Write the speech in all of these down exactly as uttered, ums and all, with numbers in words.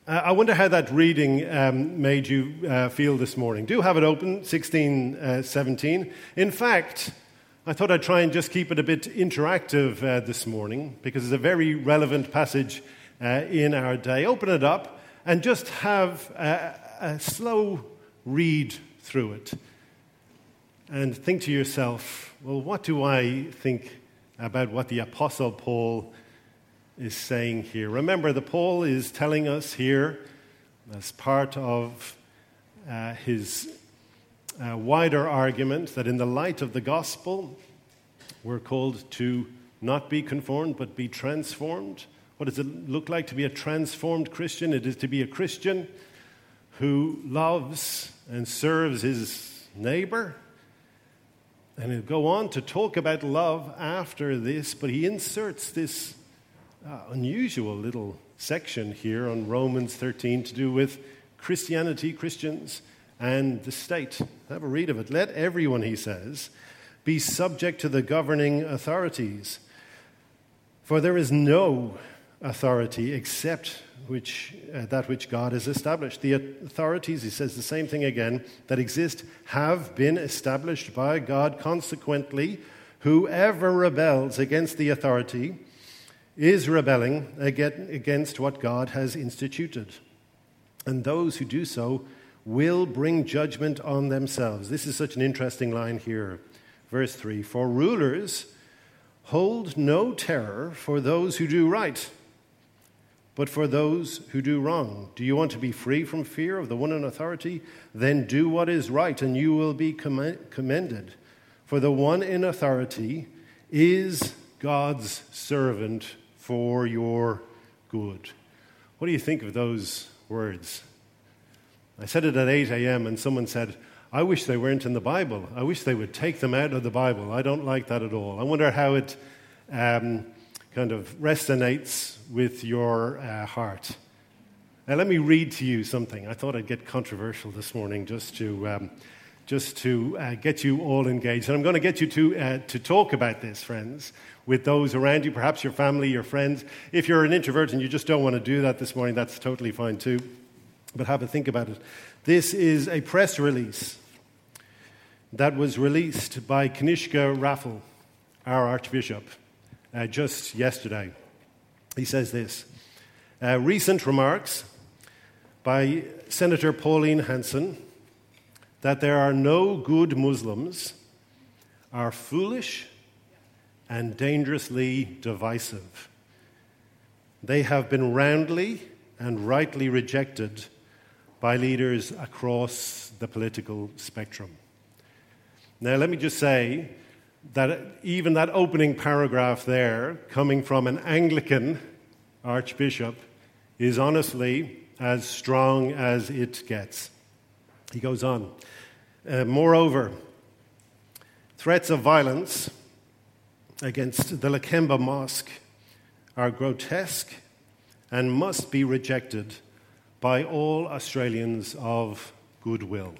Uh, I wonder how that reading um, made you uh, feel this morning. Do have it open, sixteen seventeen. In fact, I thought I'd try and just keep it a bit interactive uh, this morning because it's a very relevant passage uh, in our day. Open it up and just have a, a slow read through it. And think to yourself, well, what do I think about what the Apostle Paul is saying here? Remember, the Paul is telling us here, as part of uh, his uh, wider argument, that in the light of the gospel, we're called to not be conformed, but be transformed. What does it look like to be a transformed Christian? It is to be a Christian who loves and serves his neighbor. And he'll go on to talk about love after this, but he inserts this Uh, unusual little section here on Romans thirteen to do with Christianity, Christians, and the state. Have a read of it. Let everyone, he says, be subject to the governing authorities, for there is no authority except which uh, that which God has established. The authorities, he says the same thing again, that exist have been established by God. Consequently, whoever rebels against the authority is rebelling against what God has instituted. And those who do so will bring judgment on themselves. This is such an interesting line here. Verse three, for rulers hold no terror for those who do right, but for those who do wrong. Do you want to be free from fear of the one in authority? Then do what is right, and you will be commended. For the one in authority is God's servant for your good. What do you think of those words? I said it at eight a.m. and someone said, I wish they weren't in the Bible. I wish they would take them out of the Bible. I don't like that at all. I wonder how it um, kind of resonates with your uh, heart. Now let me read to you something. I thought I'd get controversial this morning just to um, just to uh, get you all engaged. And I'm going to get you to uh, to talk about this, friends, with those around you, perhaps your family, your friends. If you're an introvert and you just don't want to do that this morning, that's totally fine too. But have a think about it. This is a press release that was released by Kanishka Raffel, our Archbishop, uh, just yesterday. He says this, uh, recent remarks by Senator Pauline Hanson that there are no good Muslims are foolish and dangerously divisive. They have been roundly and rightly rejected by leaders across the political spectrum. Now, let me just say that even that opening paragraph there, coming from an Anglican archbishop, is honestly as strong as it gets. He goes on. Uh, moreover, threats of violence against the Lakemba Mosque are grotesque and must be rejected by all Australians of goodwill.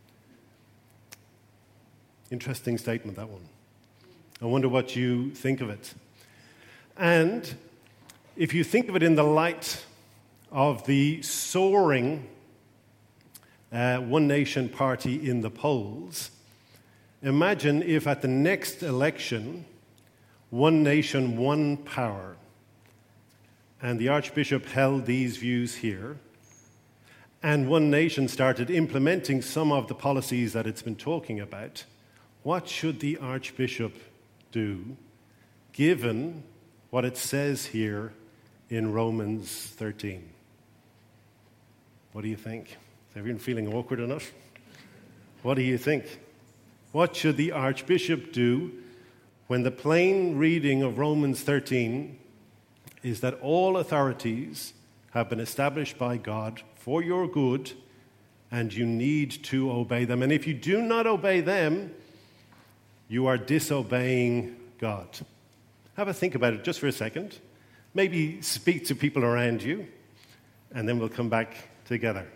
Interesting statement, that one. I wonder what you think of it. And if you think of it in the light of the soaring uh, One Nation party in the polls, imagine if at the next election, One Nation, One Power, and the Archbishop held these views here, and One Nation started implementing some of the policies that it's been talking about. What should the Archbishop do, given what it says here in Romans thirteen? What do you think? Is everyone feeling awkward enough? What do you think? What should the Archbishop do when the plain reading of Romans thirteen is that all authorities have been established by God for your good, and you need to obey them. And if you do not obey them, you are disobeying God. Have a think about it just for a second. Maybe speak to people around you, and then we'll come back together.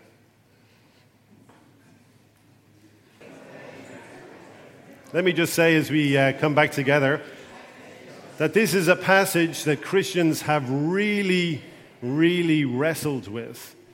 Let me just say as we uh, come back together that this is a passage that Christians have really, really wrestled with.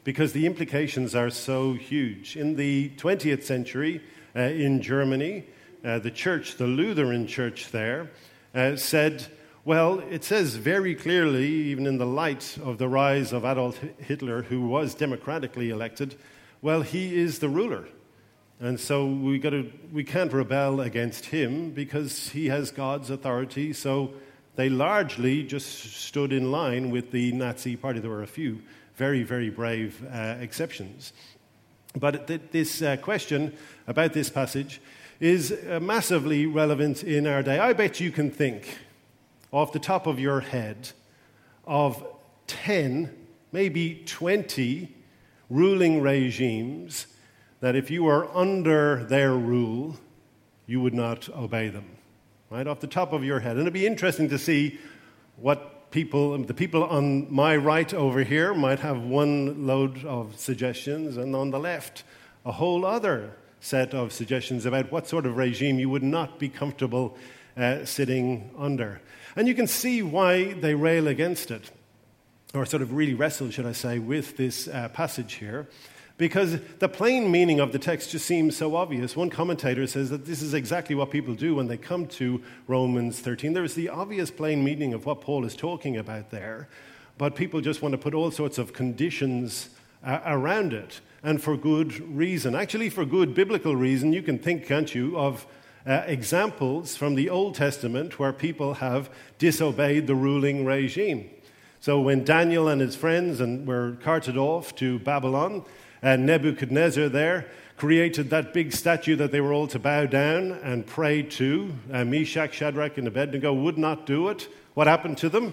because the implications are so huge. In the twentieth century, uh, in Germany, uh, the church, the Lutheran church there, uh, said, well, it says very clearly, even in the light of the rise of Adolf Hitler, who was democratically elected, well, he is the ruler. And so we got to, we can't rebel against him because he has God's authority. So they largely just stood in line with the Nazi party. There were a few very, very brave uh, exceptions. But th- this uh, question about this passage is uh, massively relevant in our day. I bet you can think off the top of your head of ten, maybe twenty ruling regimes that if you were under their rule, you would not obey them, right? Off the top of your head. And it'd be interesting to see what people, the people on my right over here might have one load of suggestions, and on the left, a whole other set of suggestions about what sort of regime you would not be comfortable uh, sitting under. And you can see why they rail against it, or sort of really wrestle, should I say, with this uh, passage here. Because the plain meaning of the text just seems so obvious. One commentator says that this is exactly what people do when they come to Romans thirteen. There is the obvious plain meaning of what Paul is talking about there, but people just want to put all sorts of conditions uh, around it, and for good reason. Actually, for good biblical reason, you can think, can't you, of uh, examples from the Old Testament where people have disobeyed the ruling regime. So when Daniel and his friends and were carted off to Babylon, and Nebuchadnezzar there created that big statue that they were all to bow down and pray to. Uh, Meshach, Shadrach, and Abednego would not do it. What happened to them?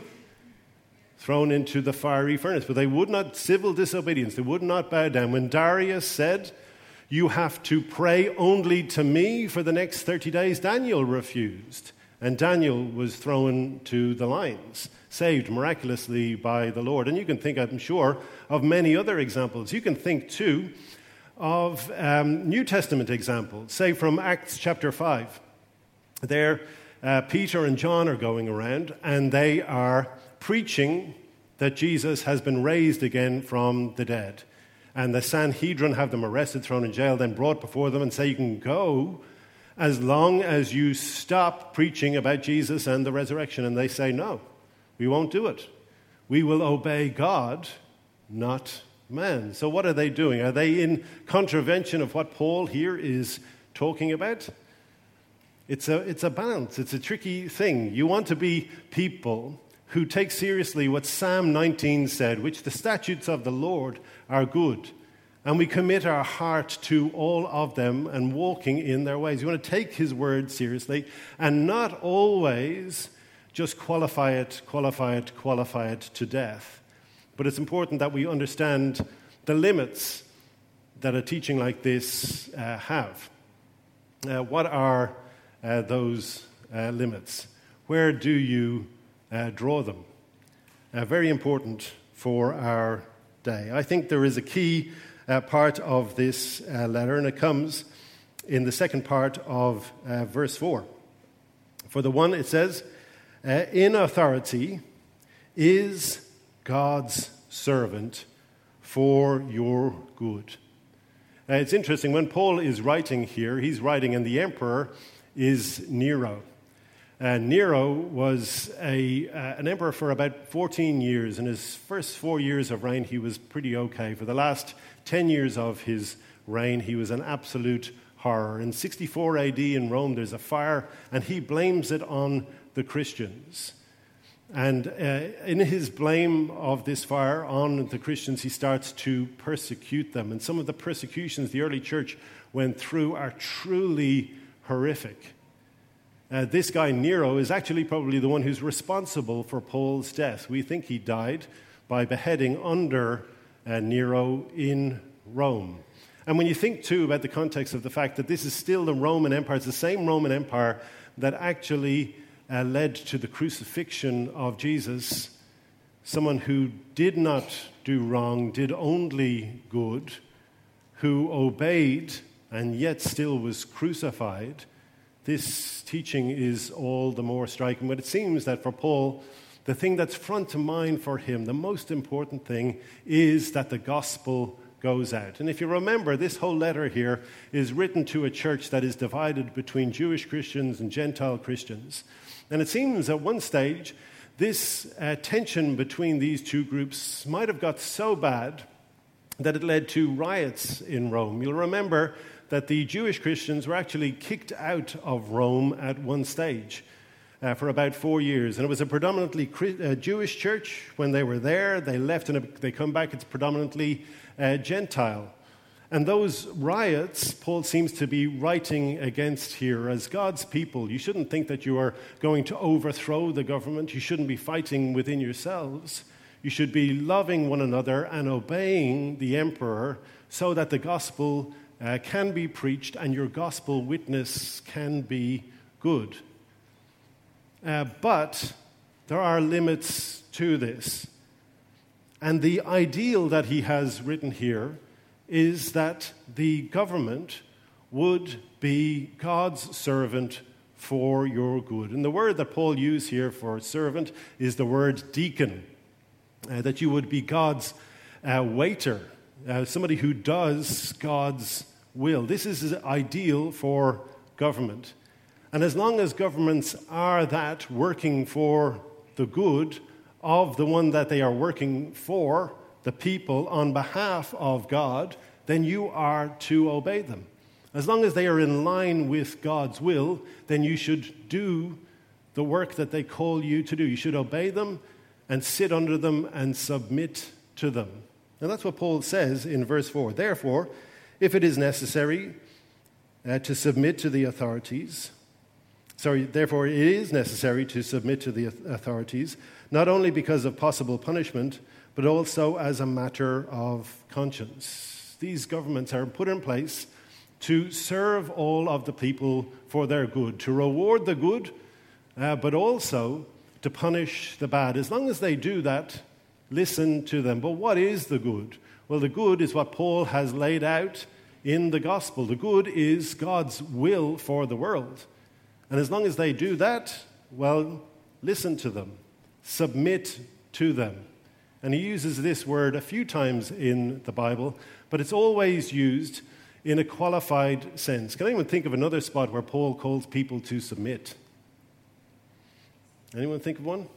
Thrown into the fiery furnace. But they would not, civil disobedience, they would not bow down. When Darius said, you have to pray only to me for the next thirty days, Daniel refused. And Daniel was thrown to the lions, saved miraculously by the Lord. And you can think, I'm sure, of many other examples. You can think, too, of um, New Testament examples, say from Acts chapter five. There, uh, Peter and John are going around, and they are preaching that Jesus has been raised again from the dead. And the Sanhedrin have them arrested, thrown in jail, then brought before them and say, you can go as long as you stop preaching about Jesus and the resurrection. And they say, no, we won't do it. We will obey God, not man. So what are they doing? Are they in contravention of what Paul here is talking about? It's a, it's a balance. It's a tricky thing. You want to be people who take seriously what Psalm nineteen said, which the statutes of the Lord are good, and we commit our heart to all of them and walking in their ways. You want to take his word seriously and not always just qualify it, qualify it, qualify it to death. But it's important that we understand the limits that a teaching like this uh, have. Uh, what are uh, those uh, limits? Where do you uh, draw them? Uh, very important for our day. I think there is a key Uh, part of this uh, letter, and it comes in the second part of uh, verse four. For the one, it says, uh, in authority is God's servant for your good. Uh, it's interesting, when Paul is writing here, he's writing, and the emperor is Nero. Uh, Nero was a, uh, an emperor for about fourteen years. In his first four years of reign, he was pretty okay. For the last ten years of his reign, he was an absolute horror. In sixty-four A D in Rome, there's a fire, and he blames it on the Christians. And uh, in his blame of this fire on the Christians, he starts to persecute them. And some of the persecutions the early church went through are truly horrific. Uh, this guy, Nero, is actually probably the one who's responsible for Paul's death. We think he died by beheading under uh, Nero in Rome. And when you think, too, about the context of the fact that this is still the Roman Empire, it's the same Roman Empire that actually uh, led to the crucifixion of Jesus, someone who did not do wrong, did only good, who obeyed and yet still was crucified. This teaching is all the more striking, but it seems that for Paul, the thing that's front of mind for him, the most important thing, is that the gospel goes out. And if you remember, this whole letter here is written to a church that is divided between Jewish Christians and Gentile Christians. And it seems at one stage, this uh, tension between these two groups might have got so bad that it led to riots in Rome. You'll remember that the Jewish Christians were actually kicked out of Rome at one stage uh, for about four years. And it was a predominantly uh, Jewish church. When they were there, they left and they come back, it's predominantly uh, Gentile. And those riots, Paul seems to be writing against here. As God's people, you shouldn't think that you are going to overthrow the government. You shouldn't be fighting within yourselves. You should be loving one another and obeying the emperor so that the gospel uh, can be preached and your gospel witness can be good. Uh, but there are limits to this. And the ideal that he has written here is that the government would be God's servant for your good. And the word that Paul used here for servant is the word deacon, uh, that you would be God's uh, waiter, uh, somebody who does God's will. This is ideal for government. And as long as governments are that, working for the good of the one that they are working for, the people, on behalf of God, then you are to obey them. As long as they are in line with God's will, then you should do the work that they call you to do. You should obey them and sit under them and submit to them. And that's what Paul says in verse four. Therefore, if it is necessary uh, to submit to the authorities, sorry, therefore it is necessary to submit to the authorities, not only because of possible punishment, but also as a matter of conscience. These governments are put in place to serve all of the people for their good, to reward the good, uh, but also to punish the bad. As long as they do that, listen to them. But what is the good? Well, the good is what Paul has laid out in the gospel. The good is God's will for the world. And as long as they do that, well, listen to them. Submit to them. And he uses this word a few times in the Bible, but it's always used in a qualified sense. Can anyone think of another spot where Paul calls people to submit? Anyone think of one?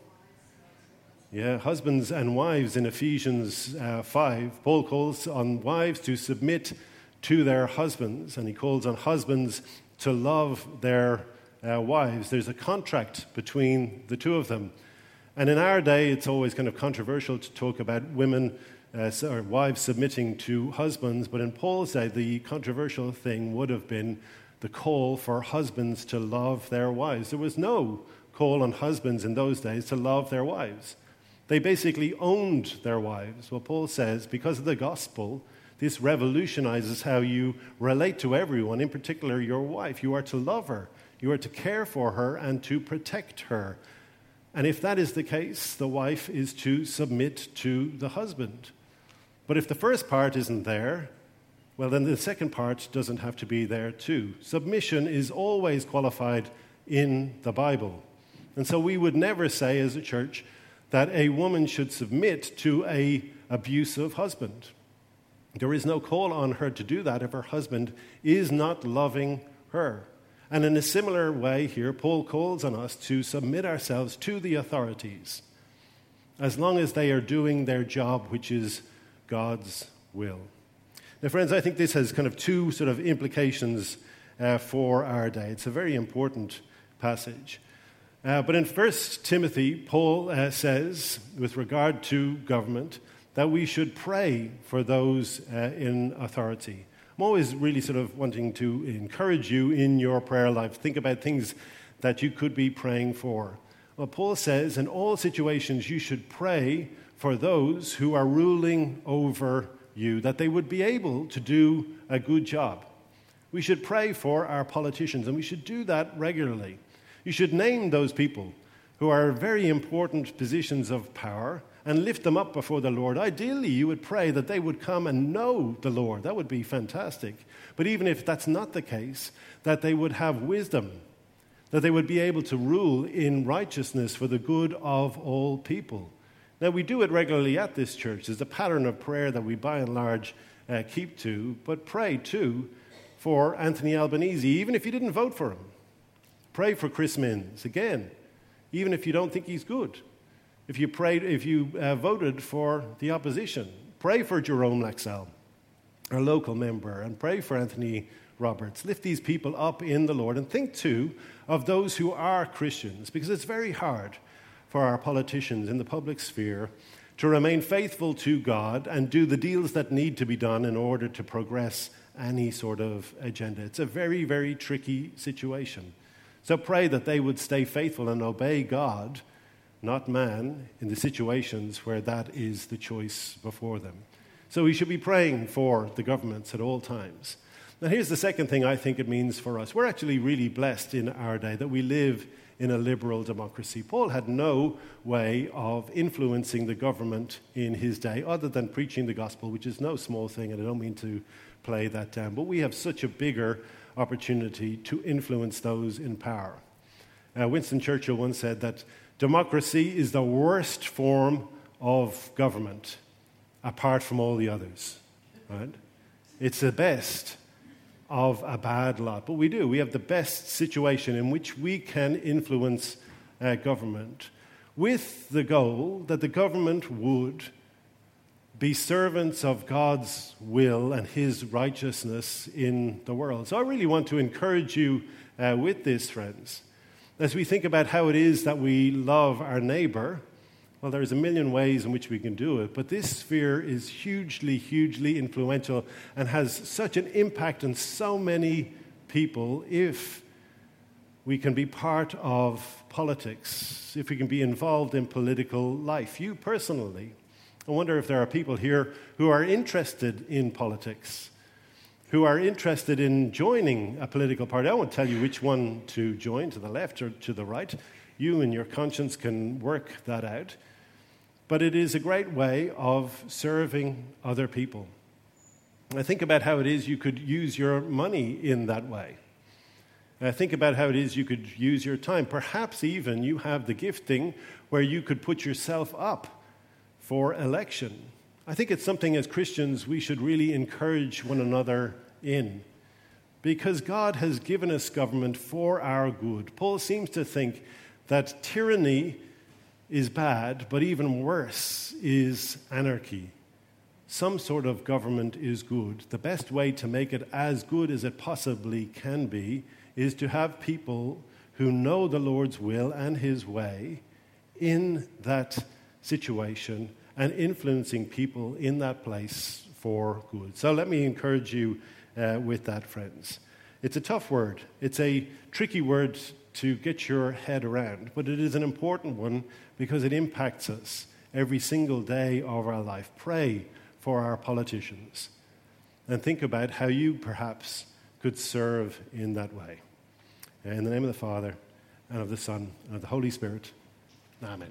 Yeah, husbands and wives in Ephesians uh, five. Paul calls on wives to submit to their husbands, and he calls on husbands to love their uh, wives. There's a contract between the two of them. And in our day, it's always kind of controversial to talk about women uh, or wives submitting to husbands. But in Paul's day, the controversial thing would have been the call for husbands to love their wives. There was no call on husbands in those days to love their wives. They basically owned their wives. Well, Paul says, because of the gospel, this revolutionizes how you relate to everyone, in particular your wife. You are to love her. You are to care for her and to protect her. And if that is the case, the wife is to submit to the husband. But if the first part isn't there, well, then the second part doesn't have to be there too. Submission is always qualified in the Bible. And so we would never say as a church that a woman should submit to an abusive husband. There is no call on her to do that if her husband is not loving her. And in a similar way here, Paul calls on us to submit ourselves to the authorities as long as they are doing their job, which is God's will. Now, friends, I think this has kind of two sort of implications uh, for our day. It's a very important passage. Uh, but in First Timothy, Paul uh, says, with regard to government, that we should pray for those uh, in authority. I'm always really sort of wanting to encourage you in your prayer life. Think about things that you could be praying for. Well, Paul says, in all situations, you should pray for those who are ruling over you, that they would be able to do a good job. We should pray for our politicians, and we should do that regularly. You should name those people who are very important positions of power and lift them up before the Lord. Ideally, you would pray that they would come and know the Lord. That would be fantastic. But even if that's not the case, that they would have wisdom, that they would be able to rule in righteousness for the good of all people. Now, we do it regularly at this church. There's a pattern of prayer that we, by and large, uh, keep to, but pray, too, for Anthony Albanese, even if you didn't vote for him. Pray for Chris Minns, again, even if you don't think he's good. If you prayed, if you uh, voted for the opposition, pray for Jerome Laxell, our local member, and pray for Anthony Roberts. Lift these people up in the Lord, and think, too, of those who are Christians, because it's very hard for our politicians in the public sphere to remain faithful to God and do the deals that need to be done in order to progress any sort of agenda. It's a very, very tricky situation. So pray that they would stay faithful and obey God, not man, in the situations where that is the choice before them. So we should be praying for the governments at all times. Now, here's the second thing I think it means for us. We're actually really blessed in our day that we live in a liberal democracy. Paul had no way of influencing the government in his day other than preaching the gospel, which is no small thing, and I don't mean to play that down. But we have such a bigger opportunity to influence those in power. Uh, Winston Churchill once said that democracy is the worst form of government apart from all the others. Right? It's the best of a bad lot. But we do. We have the best situation in which we can influence uh, government with the goal that the government would be servants of God's will and his righteousness in the world. So I really want to encourage you uh, with this, friends. As we think about how it is that we love our neighbor, well, there's a million ways in which we can do it, but this sphere is hugely, hugely influential and has such an impact on so many people if we can be part of politics, if we can be involved in political life. You personally, I wonder if there are people here who are interested in politics, who are interested in joining a political party. I won't tell you which one to join, to the left or to the right. You and your conscience can work that out. But it is a great way of serving other people. I think about how it is you could use your money in that way. I think about how it is you could use your time. Perhaps even you have the gifting where you could put yourself up for election. I think it's something as Christians we should really encourage one another in, because God has given us government for our good. Paul seems to think that tyranny is bad, but even worse is anarchy. Some sort of government is good. The best way to make it as good as it possibly can be is to have people who know the Lord's will and his way in that situation and influencing people in that place for good. So let me encourage you uh, with that, friends. It's a tough word. It's a tricky word to get your head around, but it is an important one because it impacts us every single day of our life. Pray for our politicians and think about how you perhaps could serve in that way. In the name of the Father, and of the Son, and of the Holy Spirit, amen.